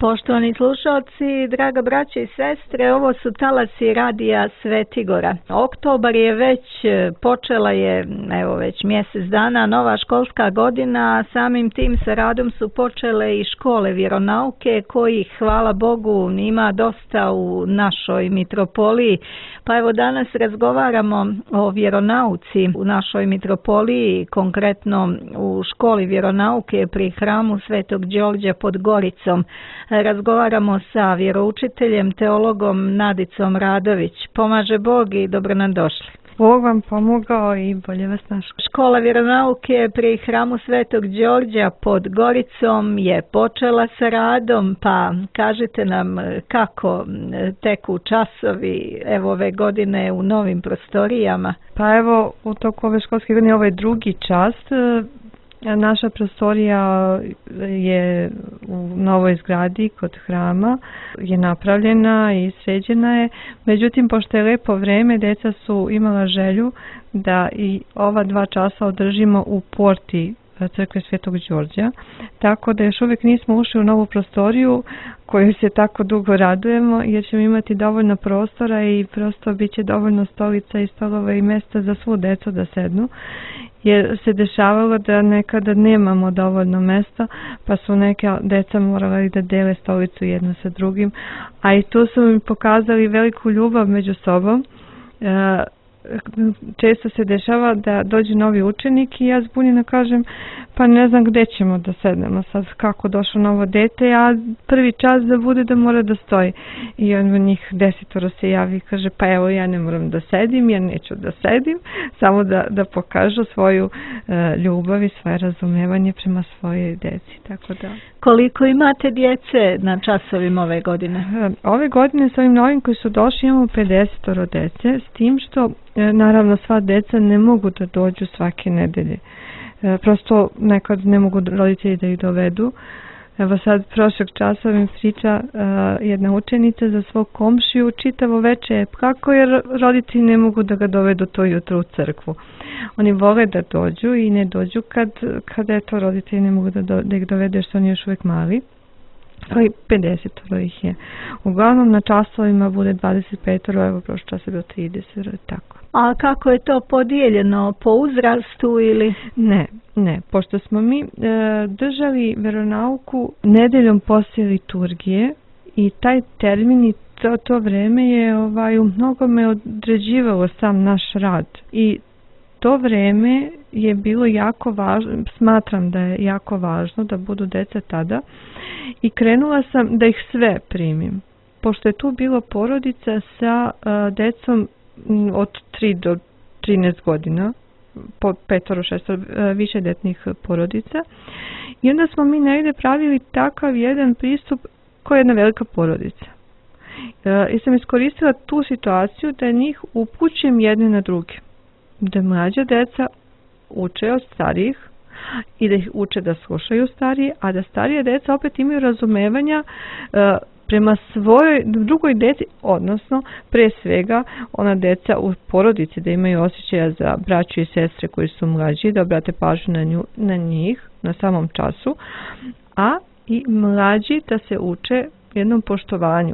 Poštovani slušalci, draga braća i sestre, ovo su talasi radija Svetigora. Oktobar je počela je već mjesec dana nova školska godina, samim tim sa radom su počele i škole vjeronauke kojih, hvala Bogu, ima dosta u našoj mitropoliji. Pa evo danas razgovaramo o vjeronauci u našoj mitropoliji, konkretno u školi vjeronauke pri hramu Svetog Đorđa pod Goricom. Razgovaramo sa vjeroučiteljem, teologom Nadicom Radović. Pomaže Bog i dobro nam došli. Bog vam pomogao i bolje vas našao. Škola vjeronauke pri hramu Svetog Đorđa pod Goricom je počela sa radom, pa kažite nam kako teku časovi ove godine u novim prostorijama. Pa evo, u toku ove školske godine ovo je drugi čas. Naša prostorija je u novoj zgradi kod hrama, je napravljena i sređena je. Međutim, pošto je lepo vreme, djeca su imala želju da i ova 2 časa održimo u porti crkve Svetog Đorđa. Tako da još uvijek nismo ušli u novu prostoriju koju se tako dugo radujemo, jer ćemo imati dovoljno prostora i prosto bit će dovoljno stolica i stolova i mjesta za svu djecu da sednu. Jer se dešavalo da nekada nemamo dovoljno mjesta, pa su neka djeca morala da dele stolicu jedno sa drugim, a i tu su mi pokazali veliku ljubav među sobom. Često se dešava da dođe novi učenik i ja zbunjeno kažem, pa ne znam gdje ćemo da sednemo sad, kako došlo novo dete, a prvi čas da bude da mora da stoji. I on njih 10 se javi i kaže, pa evo ja ne moram da sedim, ja neću da sedim, samo da pokažu svoju ljubav i svoje razumevanje prema svojoj djeci. Tako da. Koliko imate djece na časovima ove godine? Ove godine s ovim novim koji su došli imamo 50 djece, s tim što naravno sva djeca ne mogu da dođu svake nedelje. Prosto nekad ne mogu roditelji da ih dovedu. Evo sad prošlog časa mi priča jedna učenica za svog komšiju čitavo veče kako jer roditelji ne mogu da ga dovedu to jutro u crkvu. Oni vole da dođu i ne dođu kada je to roditelji ne mogu da ih dovedu jer su oni još uvijek mali. Ali 50 ih je. Uglavnom na časovima bude 25, evo prošlo čas je bilo 30, tako. A kako je to podijeljeno, po uzrastu ili? Ne, pošto smo mi držali veronauku nedeljom poslije liturgije i taj termin i to vreme je u mnogome određivalo sam naš rad. I to vreme je bilo jako važno, smatram da je jako važno da budu djeca tada i krenula sam da ih sve primim. Pošto je tu bilo porodica sa djecom od 3 do 13 godina, po 5-6 višedetnih porodica. I onda smo mi negdje pravili takav jedan pristup koja je jedna velika porodica. I sam iskoristila tu situaciju da njih upućujem jedne na druge. Da mlađa djeca uče od starijih i da ih uče da slušaju starije, a da starije djeca opet imaju razumevanja prema svojoj drugoj djeci, odnosno pre svega ona djeca u porodici da imaju osjećaja za braću i sestre koji su mlađi, da obrate pažnju na njih na samom času, a i mlađi da se uče jednom poštovanju.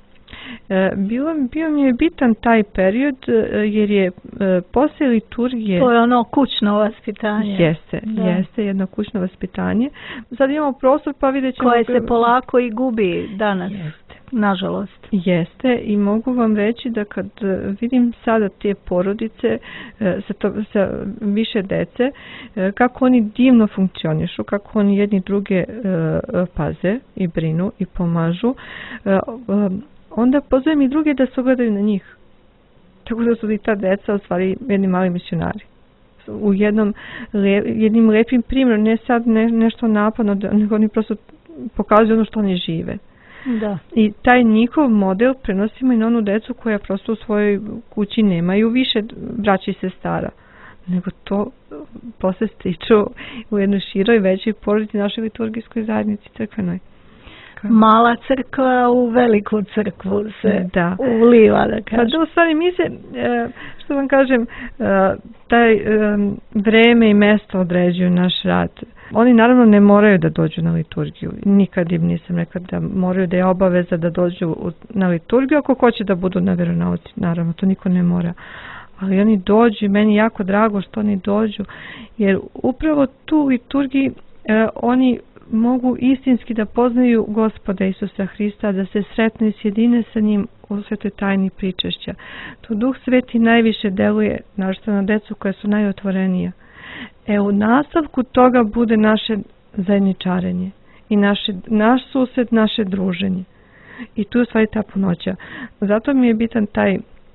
Bio mi je bitan taj period jer je poslije liturgije... To je ono kućno vaspitanje. Jeste jedno kućno vaspitanje. Sad imamo prostor pa vidjet ćemo... Koje se polako i gubi danas. Jeste. Nažalost. Jeste i mogu vam reći da kad vidim sada te porodice sa više dece, kako oni divno funkcionišu, kako oni jedni druge paze i brinu i pomažu, onda pozovem i druge da se ogledaju na njih. Tako da su i ta deca u stvari jedni mali misionari. U jednim lepim primjerom, ne sad nešto napadno, nego oni prosto pokazuju ono što oni žive. Da. I taj njihov model prenosimo i na onu decu koja prosto u svojoj kući nemaju više braća i sestara, nego to posle stiču u jednoj široj većoj porodici našoj liturgijskoj zajednici crkvenoj. Mala crkva u veliku crkvu se uliva, da kažem. Pa da, u stvari mi se, što vam kažem, taj vreme i mjesto određuju naš rad. Oni naravno ne moraju da dođu na liturgiju. Nikad im nisam rekla da moraju, da je obaveza da dođu na liturgiju. Ako hoće da budu na vjeronauci, naravno, to niko ne mora. Ali oni dođu i meni je jako drago što oni dođu, jer upravo tu liturgiji oni mogu istinski da poznaju Gospoda Isusa Hrista, da se sretnu i sjedine sa njim u svetoj tajni pričešća. Tu Duh Sveti najviše deluje, naročito na decu koja su najotvorenija. U nastavku toga bude naše zajedničarenje i naš susret, naše druženje. I tu je stvari ta punoća. Zato mi je bitan taj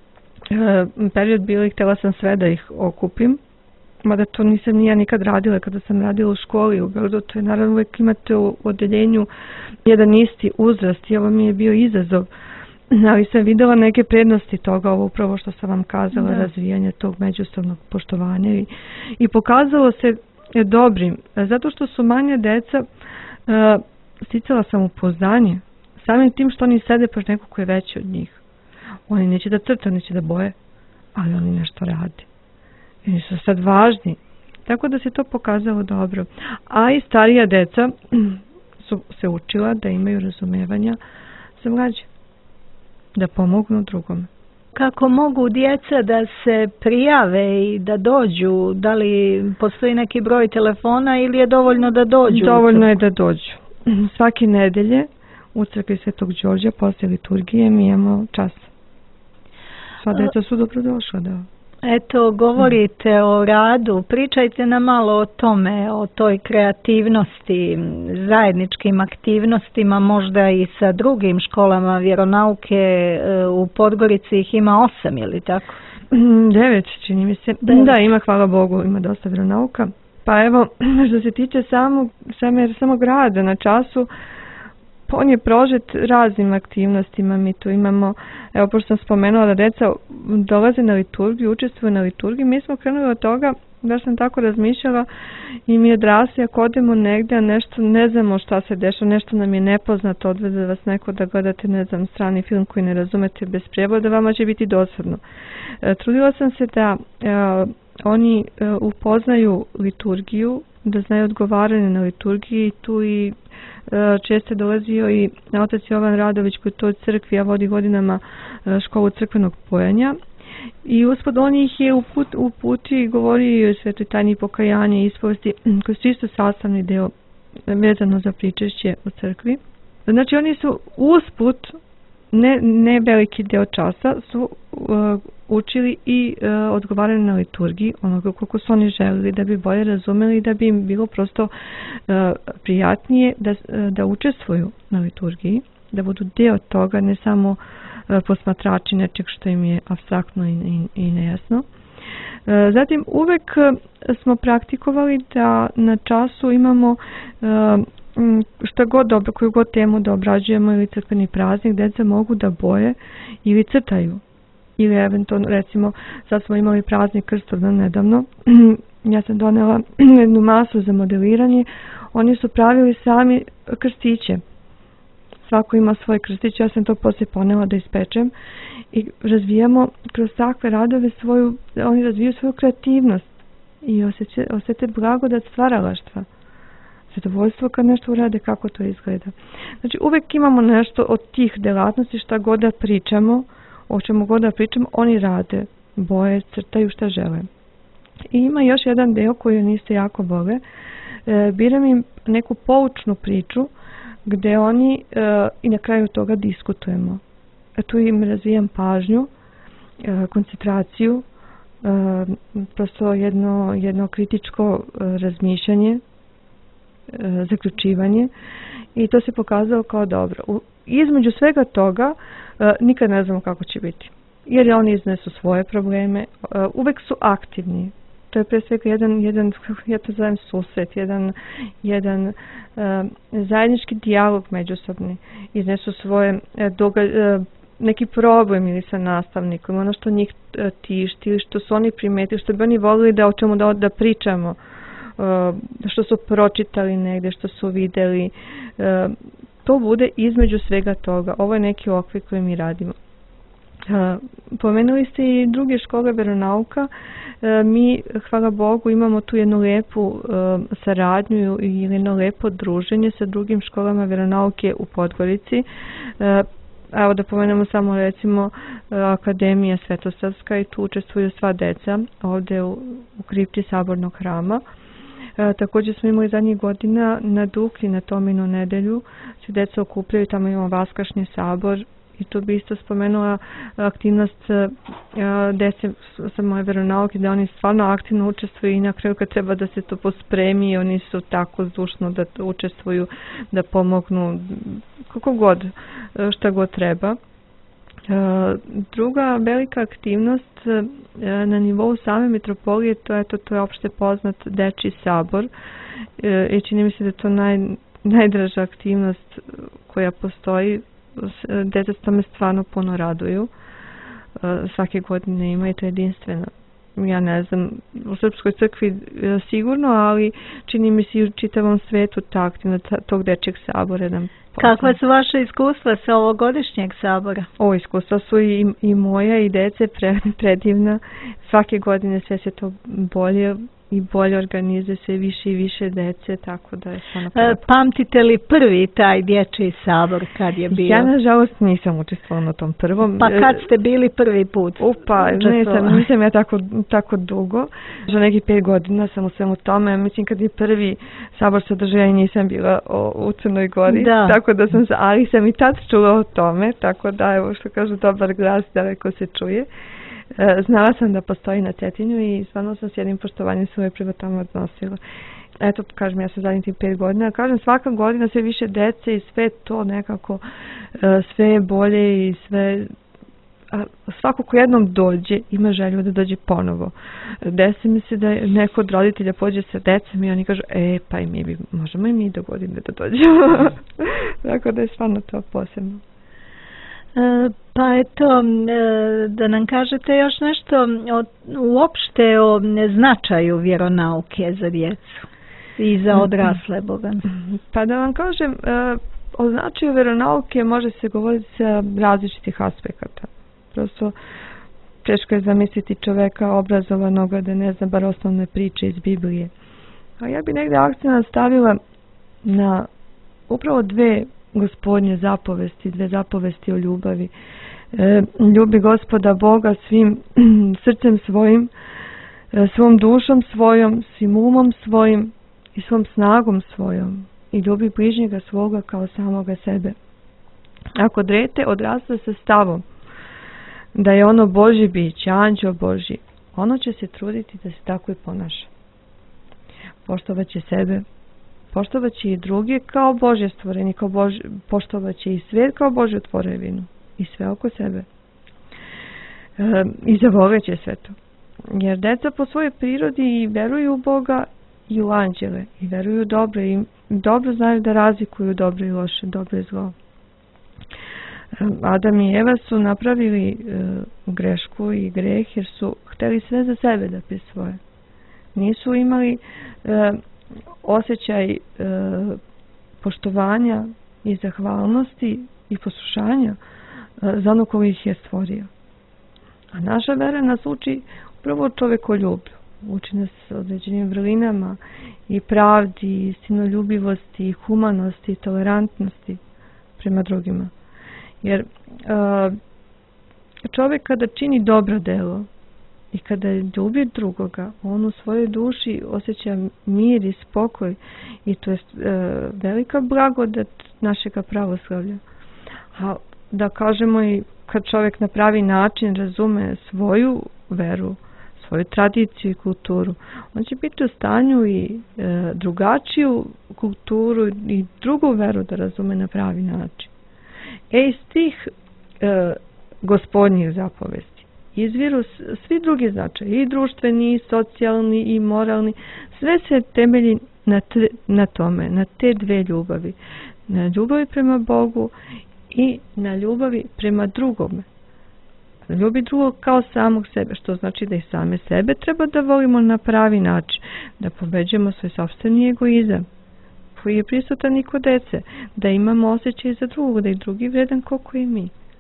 period bio i htjela sam sve da ih okupim, mada to nisam ni ja nikad radila. Kada sam radila u školi u Beogradu, to je naravno uvijek imate u odeljenju jedan isti uzrast i ovo mi je bio izazov, ali sam videla neke prednosti toga, ovo upravo što sam vam kazala, razvijanje tog međusobnog poštovanja i pokazalo se dobrim, zato što su manje deca, sticala sam upouzdanje samim tim što oni sede pošto neko ko je veći od njih. Oni neće da crta, neće da boje, ali oni nešto rade. I oni su sad važni. Tako da se to pokazalo dobro. A i starija deca su se učila da imaju razumevanja za mlađe, da pomognu drugome. Kako mogu djeca da se prijave i da dođu? Da li postoji neki broj telefona ili je dovoljno da dođu? Dovoljno je da dođu. Svake nedelje u crkvi Svetog Đorđa posle liturgije mi imamo čas. Sva deca su dobrodošla, da. Eto, govorite o radu, pričajte nam malo o tome, o toj kreativnosti, zajedničkim aktivnostima, možda i sa drugim školama vjeronauke. U Podgorici ih ima 8, ili tako? 9, čini mi se. Da, ima, hvala Bogu, ima dosta vjeronauka. Pa evo, što se tiče samog rada na času, on je prožet raznim aktivnostima. Mi tu imamo, evo pošto sam spomenula da deca dolaze na liturgiju, učestvuju na liturgiji, mi smo krenuli od toga, da sam tako razmišljala i mi je odrasli, ako odemo negdje, a nešto ne znamo šta se dešava, nešto nam je nepoznato, odvede vas neko da gledate, ne znam, strani film koji ne razumete bez prijevoda, vama će biti dosadno. Trudila sam se da oni upoznaju liturgiju, da znaju odgovaranje na liturgiji. Tu i često dolazio i otac Jovan Radović koji to u crkvi, a vodi godinama školu crkvenog pojenja. I uspod on ih je uputio i govorio o svetoj tajni pokajanja i ispovesti, koji su isto sastavni deo vezano za pričešće u crkvi. Znači oni su usput, ne veliki deo časa, su učili i odgovarali na liturgiji onoga koliko su oni želili, da bi bolje razumeli i da bi im bilo prosto prijatnije da učestvuju na liturgiji, da budu deo toga, ne samo posmatrači nečeg što im je apstraktno i nejasno. Zatim uvek smo praktikovali da na času imamo šta god dobro, koju god temu da obrađujemo ili crkveni praznik, deca mogu da boje ili crtaju. Ili eventualno, recimo, sad smo imali praznik Krstovdan nedavno, ja sam donela jednu masu za modeliranje, oni su pravili sami krstiće. Svako ima svoj krstić, ja sam to poslije ponela da ispečem i razvijamo kroz takve radove oni razvijaju svoju kreativnost i osjete blagodat stvaralaštva. Zadovoljstvo kad nešto urade, kako to izgleda. Znači uvek imamo nešto od tih delatnosti, šta god da pričamo, o čemu god da pričamo, oni rade, boje, crtaju šta žele. I ima još jedan deo koji oni isto jako vole. Biram im neku poučnu priču gde oni i na kraju toga diskutujemo. Tu im razvijam pažnju, koncentraciju, prosto jedno kritičko razmišljanje, zaključivanje i to se pokazalo kao dobro. Između svega toga nikad ne znamo kako će biti. Jer oni iznesu svoje probleme, uvek su aktivni. To je pre svega jedan ja to zovem susret, jedan zajednički dijalog međusobni. Iznesu svoje neki problem ili sa nastavnikom, ono što njih tišti ili što su oni primetili, što bi oni volili da o čemu da pričamo, što su pročitali negdje, što su vidjeli. To bude između svega toga. Ovo je neki okvir koji mi radimo. Pomenuli ste i druge škole veronauka. Mi, hvala Bogu, imamo tu jednu lepu saradnju ili jedno lepo druženje sa drugim školama veronauke u Podgorici. Evo da pomenemo samo recimo Akademija Svetosavska i tu učestvuju sva deca ovdje u kripti Sabornog hrama. Također smo imali zadnjih godina na Dukli na Tominu nedelju, se deca okupljaju, tamo imamo Vaskršnji sabor i tu bi isto spomenula aktivnost dece sa moje veronauke, da oni stvarno aktivno učestvuju i na kraju kad treba da se to pospremi, oni su tako zdušno da učestvuju, da pomognu kako god, šta god treba. Druga velika aktivnost na nivou same metropolije, to je opšte poznat Dečji sabor i čini mi se da je to najdraža aktivnost koja postoji. Deca se tome stvarno puno raduju. Svake godine ima i to jedinstveno. Ja ne znam, u Srpskoj crkvi sigurno, ali čini mi se i u čitavom svetu ta aktivnost tog Dečjeg sabora. Kakva su vaše iskustva sa ovogodišnjeg sabora? Iskustva su i moja i dece predivna. Svake godine sve se to bolje i bolje organizuje, sve više i više dece, tako da je stvarno pravo. Pamtite li prvi taj dječji sabor kad je bio? Ja nažalost nisam učestvovala na tom prvom. Pa kad ste bili prvi put? Nisam ja tako dugo. Za nekih 5 godina sam u svemu tome. Mislim kad je prvi sabor se održao, ja nisam bila u Crnoj Gori, tako da ali sam i tad čula o tome, tako da evo što kažu dobar glas, daleko se čuje. Znala sam da postoji na Cetinju i stvarno sam s jednim poštovanjem svoje prema tamo odnosila. Eto, kažem, ja sam zadnjih 5 godina. Kažem, svaka godina sve više dece i sve to nekako, sve je bolje i sve... Svako ko jednom dođe, ima želju da dođe ponovo. Desi mi se da neko od roditelja pođe sa decom i oni kažu, pa i mi možemo i mi do godine da dođemo. Tako da je stvarno to posebno. Pa eto, da nam kažete još nešto uopšte o značaju vjeronauke za djecu i za odrasle, Bogan. Pa da vam kažem, o značaju vjeronauke može se govoriti sa različitih aspekata. Prosto teško je zamisliti čoveka obrazovanog da ne zna bar osnovne priče iz Biblije. A ja bi negdje akcent stavila na upravo 2 Gospodnje zapovesti, 2 zapovesti o ljubavi. Ljubi Gospoda Boga svim srcem svojim, svom dušom svojom, svim umom svojim i svom snagom svojom. I ljubi bližnjega svoga kao samoga sebe. Ako dijete odrasta sa stavom da je ono Božji biće, anđeo Božji, ono će se truditi da se tako i ponaša. Poštovat će sebe, poštovat će i druge kao Božje stvoreni, poštovat će i svijet kao Božju tvorevinu i sve oko sebe. I zavolit će sve to. Jer deca po svojoj prirodi i veruju u Boga i u anđele i veruju dobro i dobro znaju da razlikuju dobro i loše, dobro i zlo. Adam i Eva su napravili grešku i greh jer su htjeli sve za sebe da prisvoje. Nisu imali osjećaj poštovanja i zahvalnosti i poslušanja za ono koji ih je stvorio. A naša vera nas uči upravo čovekoljublju. Uči nas određenim vrlinama i pravdi, i istinoljubivosti, i humanosti, i tolerantnosti prema drugima. Jer čovjek kada čini dobro delo i kada ljubi drugoga, on u svojoj duši osjeća mir i spokoj i to je velika blagodat našega pravoslavlja. A da kažemo i kad čovjek na pravi način razume svoju veru, svoju tradiciju i kulturu, on će biti u stanju i drugačiju kulturu i drugu veru da razume na pravi način. Iz tih gospodnjih zapovesti izviru svi drugi značaj, i društveni, i socijalni, i moralni, sve se temelji na tome, na te 2 ljubavi. Na ljubavi prema Bogu i na ljubavi prema drugome. Ljubi drugog kao samog sebe, što znači da i same sebe treba da volimo na pravi način, da pobeđujemo svoj sopstveni egoizam koji je prisutan i kod dece, da imamo osjećaj za drugog, da je drugi vredan koliko i mi.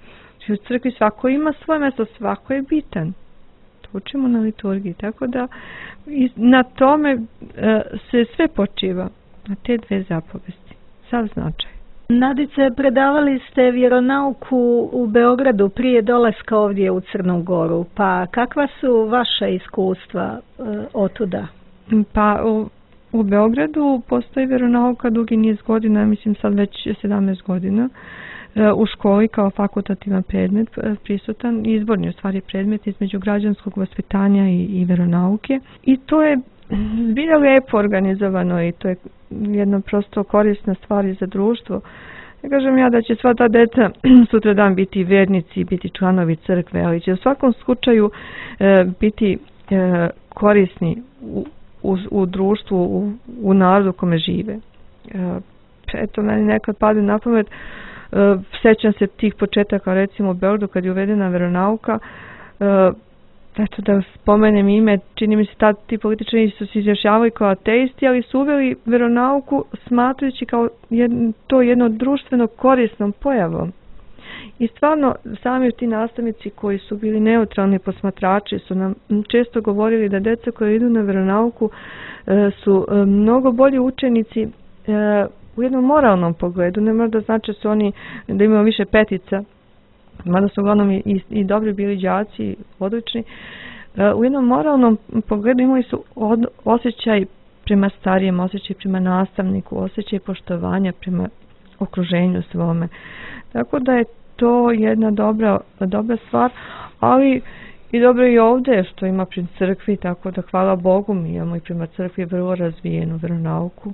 I u crkvi svako ima svoje mjesto, svako je bitan. To učimo na liturgiji, tako da na tome se sve počiva, na te dve zapovesti, sav značaj. Nadice, predavali ste vjeronauku u Beogradu prije dolaska ovdje u Crnu Goru, pa kakva su vaša iskustva otuda? Pa u Beogradu postoji vjeronauka dugi niz godina, mislim sad već 17 godina, u školi kao fakultativan predmet prisutan, izborni u stvari predmet između građanskog vaspitanja i vjeronauke. I to je bilo lijepo organizovano i to je jedna prosto korisna stvar za društvo. Ne kažem ja da će sva ta deca sutra dan biti vjernici, biti članovi crkve, ali će u svakom slučaju biti korisni u društvu, u narodu kome žive. Eto, meni nekad padne na pamet, sjećam se tih početaka, recimo u Beogradu kad je uvedena vjeronauka, eto da spomenem ime, čini mi se tad ti političari su se izjašnjavali kao ateisti, ali su uveli vjeronauku smatrajući kao to jedno društveno korisnom pojavom. I stvarno, sami ti nastavnici koji su bili neutralni posmatrači su nam često govorili da djeca koji idu na vjeronauku su mnogo bolji učenici u jednom moralnom pogledu. Ne mora da znači su oni da imaju više petica, mada su uglavnom i dobri bili đaci, odlični. U jednom moralnom pogledu imali su osjećaj prema starijem, osjećaj prema nastavniku, osjećaj poštovanja prema okruženju svome. Tako da je to jedna dobra stvar, ali i dobro i ovdje što ima pri crkvi, tako da hvala Bogu mi imamo i prema crkvi vrlo razvijenu vjeronauku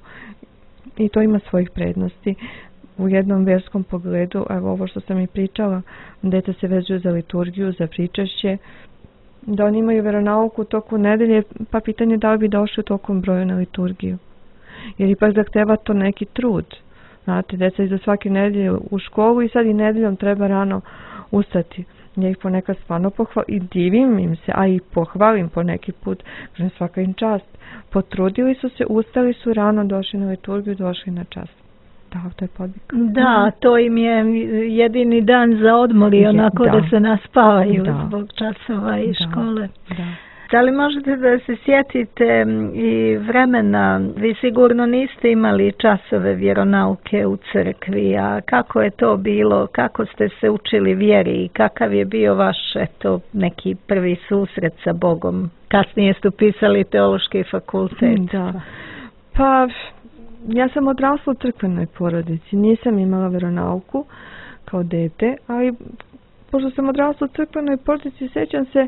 i to ima svojih prednosti. U jednom vjerskom pogledu, evo ovo što sam i pričala, djeca se vezuju za liturgiju, za pričašće, da oni imaju vjeronauku u toku nedelje, pa pitanje da li bi došli u tokom broju na liturgiju. Jer ipak zahteva to neki trud. Znate, djeca iza svake nedelje u školu i sad i nedeljom treba rano ustati. Ja ih ponekad stvarno pohvalim i divim im se, a i pohvalim po neki put, kažem svaka im čast. Potrudili su se, ustali su rano, došli na liturgiju, došli na čas. Da, to je podvig. Da, to im je jedini dan za odmor i onako da se naspavaju zbog časova i škole. Da li možete da se sjetite i vremena, vi sigurno niste imali časove vjeronauke u crkvi, a kako je to bilo, kako ste se učili vjeri i kakav je bio vaš neki prvi susret sa Bogom? Kasnije ste upisali teološki fakultet. Da, pa ja sam odrasla u crkvenoj porodici, nisam imala vjeronauku kao dete, ali pošto sam odrasla u crkvenoj porodici, sjećam se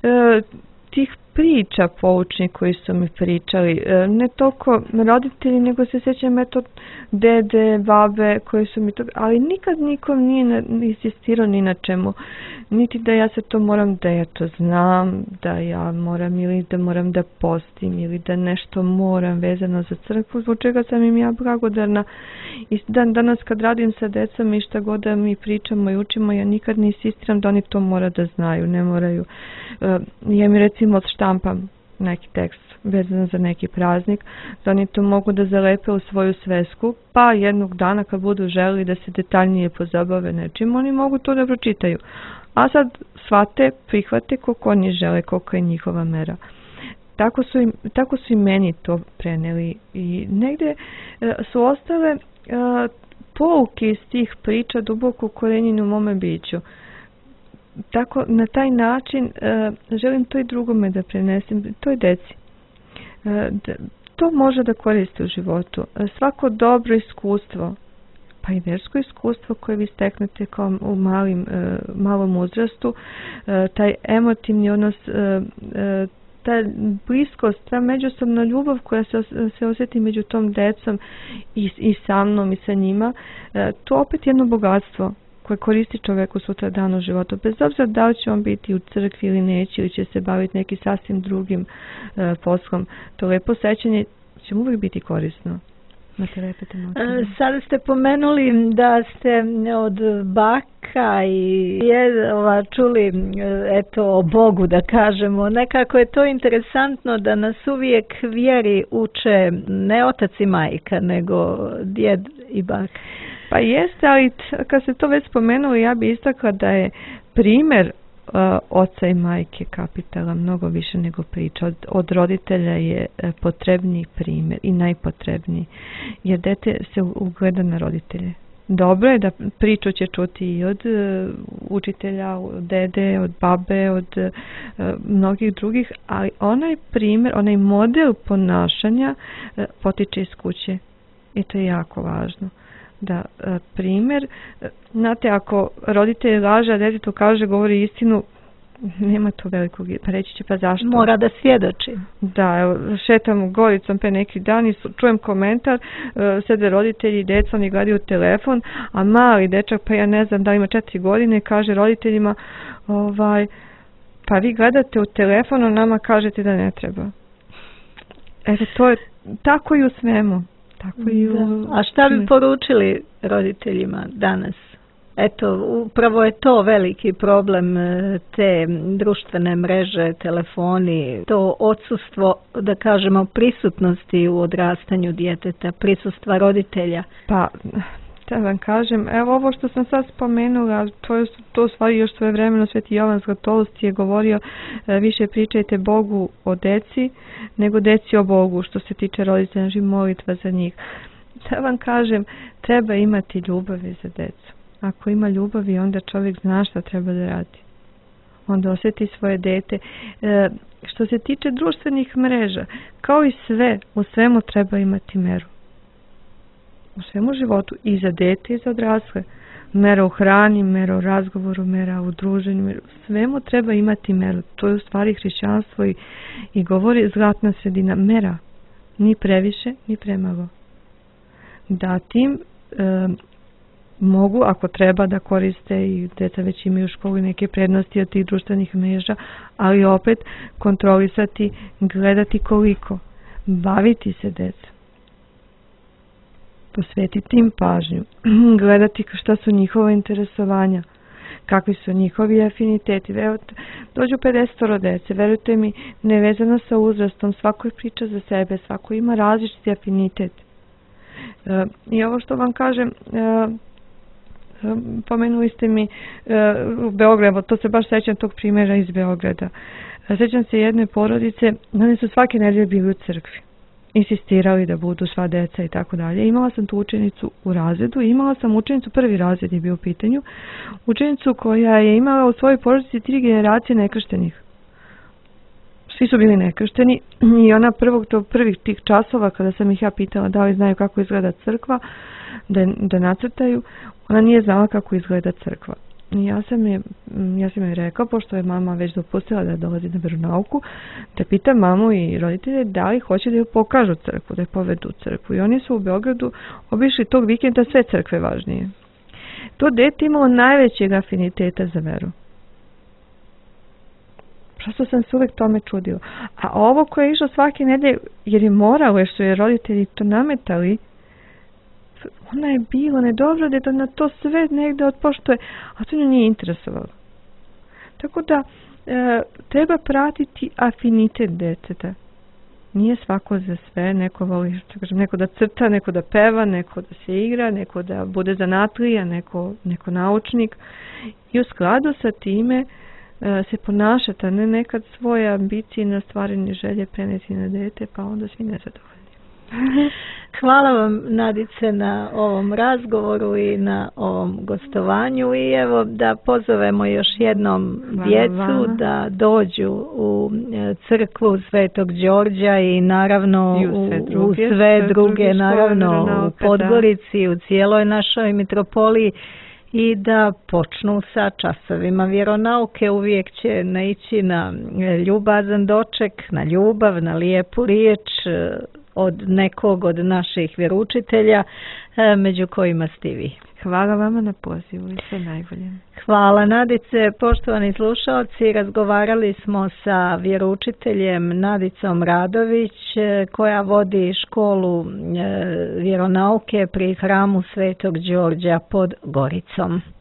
tih priča poučnih koji su mi pričali, ne toliko roditelji, nego se sjećam dede, babe koji su mi to, ali nikad nikom nije insistirao ni na čemu, niti da ja se to moram, da ja to znam, da ja moram ili da moram da postim ili da nešto moram vezano za crkvu, zbog čega sam im ja blagodarna. I danas kad radim sa decom i šta god da mi pričamo i učimo, ja nikad ne insistiram da oni to mora da znaju, ne moraju. Ja mi recimo odštampam neki tekst vezan za neki praznik, da oni to mogu da zalepe u svoju svesku, pa jednog dana kad budu želeli da se detaljnije pozabave nečim, oni mogu to da pročitaju. A sad shvate, prihvate koliko oni žele, koliko je njihova mera. Tako su i meni to preneli i negdje su ostale pouke iz tih priča duboko ukorenjene u mome biću. Tako, na taj način želim to i drugome da prenesem, to je deci. To može da koristi u životu. Svako dobro iskustvo, pa i vjersko iskustvo koje vi steknete kao u malom uzrastu, taj emotivni odnos, ta bliskost, ta međusobna ljubav koja se osjeti među tom decom i sa mnom i sa njima, to opet jedno bogatstvo koje koristi čovjeku sutra dan u životu. Bez obzira da li će on biti u crkvi ili neće, ili će se baviti neki sasvim drugim poslom, to lepo sećanje će mu uvijek biti korisno. Sada ste pomenuli da ste od baka i jedova čuli o Bogu, da kažemo. Nekako je to interesantno da nas uvijek vjeri uče ne otac i majka, nego djed i baka. Pa jeste, ali kad se to već spomenulo, ja bi istakla da je primjer oca i majke kapitala mnogo više nego priča. Od roditelja je potrebniji primjer i najpotrebniji, jer dete se ugleda na roditelje. Dobro je da priču će čuti i od učitelja, od dede, od babe, od mnogih drugih, ali onaj primjer, onaj model ponašanja potiče iz kuće i to je jako važno. Da primjer, znate, ako roditelj laže, a djetetu kaže, govori istinu, nema to velikog, pa reći će, pa zašto? Mora da svjedoči. Da, evo, šetam Goricom pe neki dan i čujem komentar, sede roditelji i djeca, oni gledaju telefon, a mali dečak, pa ja ne znam da ima 4 godine, kaže roditeljima, pa vi gledate u telefonu, nama kažete da ne treba. Eto, to je tako i u svemu. Tako i u... A šta bi poručili roditeljima danas? Eto, upravo je to veliki problem, te društvene mreže, telefoni, to odsustvo, da kažemo, prisutnosti u odrastanju djeteta, prisustva roditelja. Pa, da vam kažem, evo ovo što sam sad spomenula, to stvari još svojevremeno Sveti Jovan Zlatoust je govorio, više pričajte Bogu o deci nego deci o Bogu, što se tiče roditelja, znači molitva za njih. Da vam kažem, treba imati ljubavi za decu. Ako ima ljubavi, onda čovjek zna šta treba da radi. Onda osjeti svoje dete. Što se tiče društvenih mreža, kao i sve, u svemu treba imati meru. U svemu životu, i za dete i za odrasle. Mera u hrani, mera u razgovoru, mera u druženju, u svemu treba imati meru. To je u stvari hrišćanstvo i govori zlatna sredina, mera. Ni previše, ni premalo. Da tim mogu, ako treba, da koriste i djeca već imaju u školi neke prednosti od tih društvenih mreža, ali opet kontrolisati, gledati koliko, baviti se djecom, posvetiti im pažnju, gledati šta su njihova interesovanja, kakvi su njihovi afiniteti. Dođu 50 djece, verujte mi, nevezano sa uzrastom, svako je priča za sebe, svako ima različiti afinitet. I ovo što vam kažem, pomenuli ste mi u Beogradu, to se baš sećam tog primjera iz Beograda. Sećam se jedne porodice, oni su svake nedelje bili u crkvi. Insistirali da budu sva deca i tako dalje. Imala sam tu učenicu u razredu i imala sam učenicu, prvi razred je bio u pitanju, učenicu koja je imala u svojoj porodici 3 generacije nekrštenih. Svi su bili nekršteni i ona prvih tih časova kada sam ih ja pitala da li znaju kako izgleda crkva, da nacrtaju, ona nije znala kako izgleda crkva. I ja sam joj rekao, pošto je mama već dopustila da dolazi na veronauku, da pitam mamu i roditelje da li hoće da joj pokažu crkvu, da je povedu u crkvu. I oni su u Beogradu obišli tog vikenda sve crkve važnije. To dete imalo najvećeg afiniteta za veru. Prosto sam se uvijek tome čudila. A ovo koje je išlo svake nedelje, jer je moralo, jer su je roditelji to nametali, ona je bila nedobro da na to sve negde odpoštuje, a to nju nije interesovalo. Tako da treba pratiti afinitet djeteta. Nije svako za sve, neko voli, neko da crta, neko da peva, neko da se igra, neko da bude zanatlija, neko naučnik. I u skladu sa time se ponašati, a ne nekad svoje ambicije na stvaranje želje preneti na dete, pa onda svi nezadovoljni. Hvala vam, Nadice, na ovom razgovoru i na ovom gostovanju i evo da pozovemo još jednom djecu da dođu u crkvu Svetog Đorđa i naravno u sve druge, naravno u Podgorici, u cijeloj našoj mitropoliji i da počnu sa časovima vjeronauke. Uvijek će naići na ljubazan doček, na ljubav, na lijepu riječ od nekog od naših vjeroučitelja, među kojima ste vi. Hvala vama na pozivu i sve najbolje. Hvala, Nadice. Poštovani slušalci, razgovarali smo sa vjeroučiteljem Nadicom Radović, koja vodi školu vjeronauke pri hramu Svetog Đorđa pod Goricom.